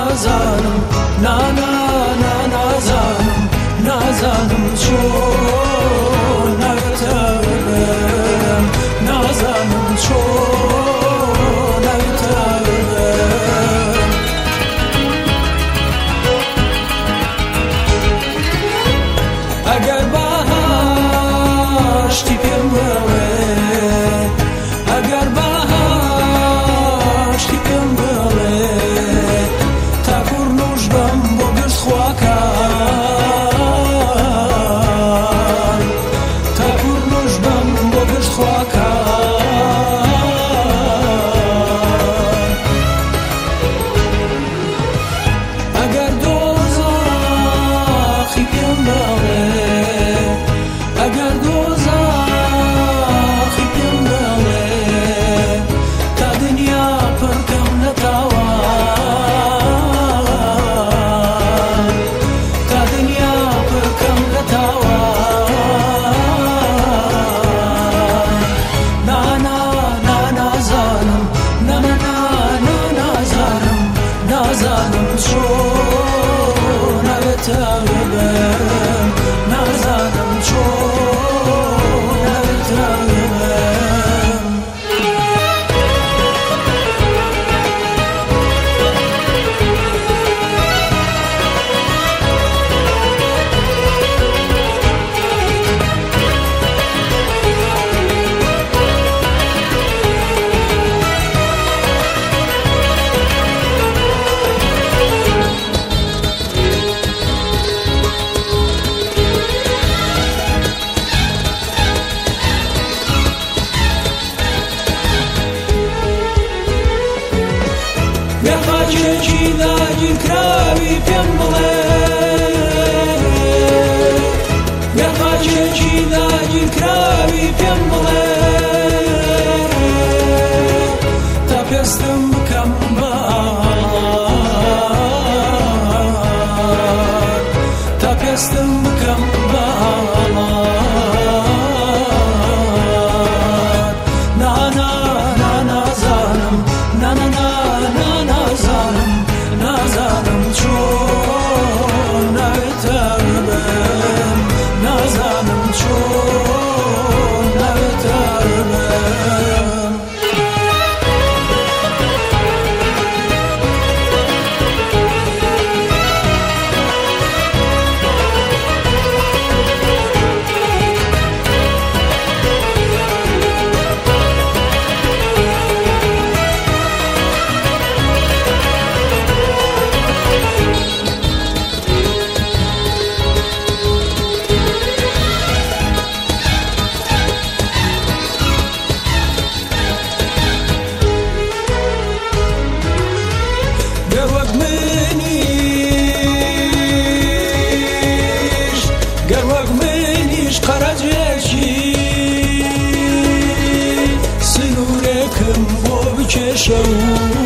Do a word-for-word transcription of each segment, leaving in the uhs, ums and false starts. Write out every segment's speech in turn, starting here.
نازانم نانا نا نازانم نازانم چۆن ناوێتەوەم نازانم چۆن ناوێتەوەم ئەگەر باشتی پێم بڵێ ئەگەر باشتی پێم بڵێ تا کوڕنوش بەم بۆ گشت خواکان تا کوڕنوش بەم بۆ گشت خواکان ئەگەر دۆزەخی پێم بڵێ ئەگەر دۆزەخی پێم بڵێ تا دنیا پڕکەم لە تاوان تا دنیا پڕکەم لە تاوان نانا نا نازانم نانا نا نازانم نازانم چۆن ناوێتەوەم نازانم چۆن ناوێتەوەم گەخاچێکی داگیرکراوی پێم بڵێ گەخاچێکی داگیرکراوی پێم بڵێ تا پێستم بکەم باڵات تا پێستم بکەم باڵات نانا نا نازانم نانا نا نا نازانم نازانم چۆن ناوێتەوەم نازانم چۆن ناوێتەوەم گەروەک منیش گەروەک منیش قەرەجێکی سنوورێکم بۆ بکێشە و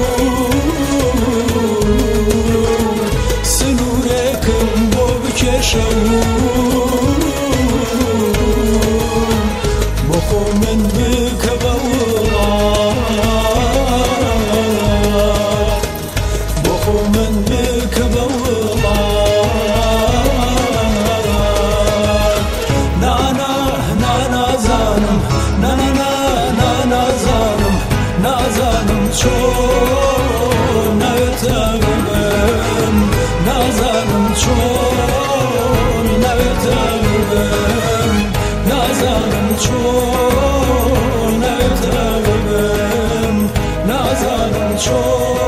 سنوورێکم بۆ بکێشە و بۆ خۆ من بکە بە وڵات بۆ خۆ من بکە بە وڵات نانا نا نازانم نانا نا نا نازانم نازانم چۆن ناوێتەوەم نازانم چۆن ناوێتەوەم نازانم چۆن ناوێتەوەم نازانم چۆن